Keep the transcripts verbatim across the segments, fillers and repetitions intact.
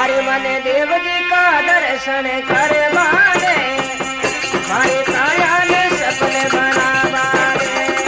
मारे मने देव जी का दर्शन करवाने, मारे काया ने सपने बनावाने।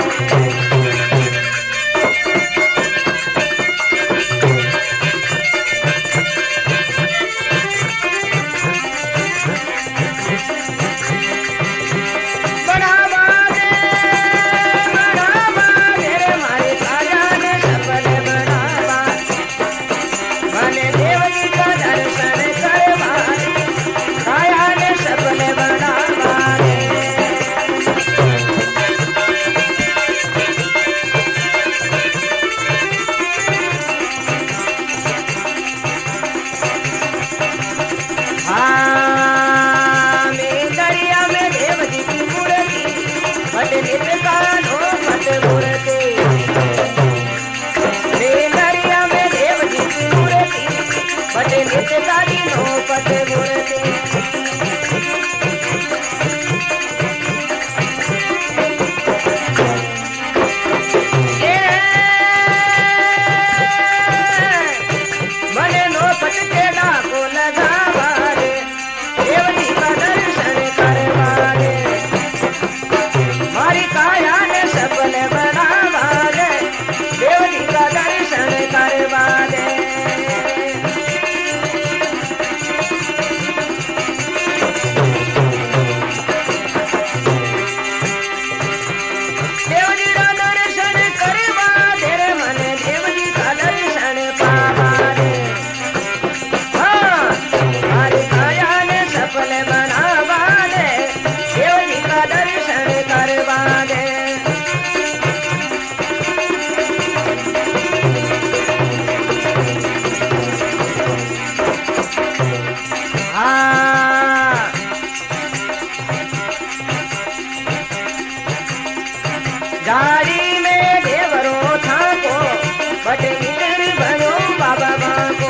गाड़ी में देवरो था को बटे मित्र बनो बाबा माँ को,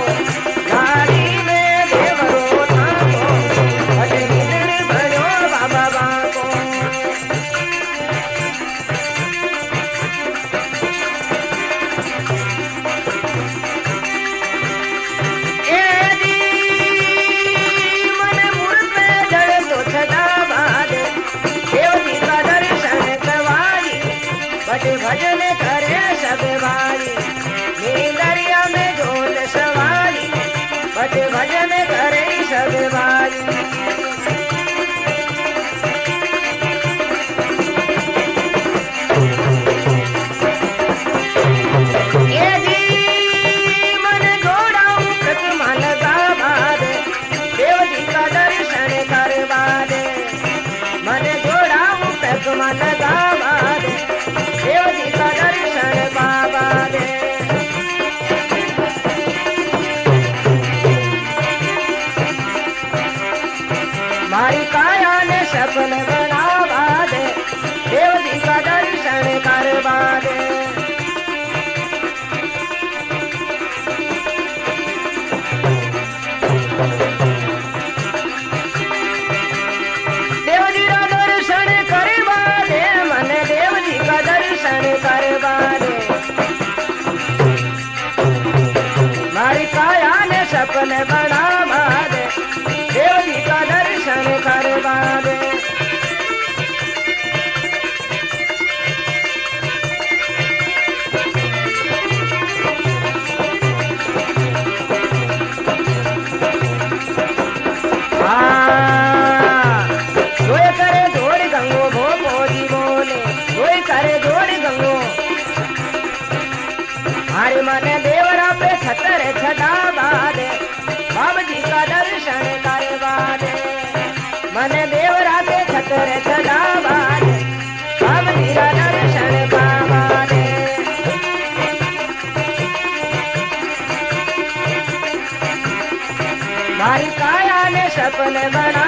गाड़ी में देवरो था को बटे मित्र बनो बाबा माँ को। ए दी मन मुड़ पे जड़ तो छदा बाद देव जी का दर्शन करवाई, बटे भजन करे सब बारी, नींदरिया में झोल सवारी, बटे भजन करे सब बारी। ये जी मन जोड़ाऊं प्रतिमा लगा बाद, देव जी का दर्शन करवा दे, मन जोड़ाऊं प्रतिमा लगा बाद, देव जी का दर्शन बाबा दे। मारी काया ने सपन बनावा दे, देव जी का दर्शन करवा दे। देव जी का दर्शन करवा दे, मन देव जी का दर्शन करवा दे। मारी काया ने सपन बनावा दे, देव जी का दर्शन करवा दे। जोड़ करे जोड़ गंगो भो मोदी बोले, जोड़ करे जोड़ गंगो हमारे मन देवरा पे छतर छटा बादे, बाबा जी का दर्शन करवा दे, मन देवरा पे छतर छटा बादे, बाबा जी का दर्शन करवा दे। मारी काया ने सपन बना